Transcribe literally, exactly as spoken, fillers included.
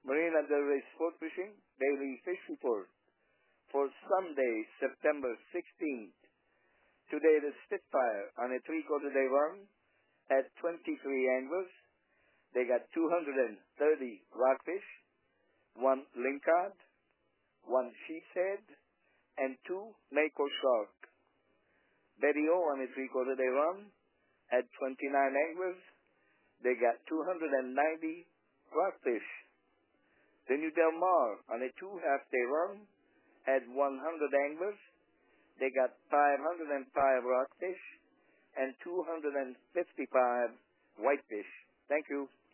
Marina Del Rey Sport Fishing Daily Fish Report for Sunday, September sixteenth. Today the Spitfire on a three-quarter day run at twenty-three anglers. They got two hundred thirty rockfish, one lingcod, one sheepshead, and two mako shark. Betty O on a three-quarter day run at twenty-nine anglers. They got two hundred ninety rockfish. The New Del Mar on a two half-day run had one hundred anglers. They got five hundred five rockfish and two hundred fifty-five whitefish. Thank you.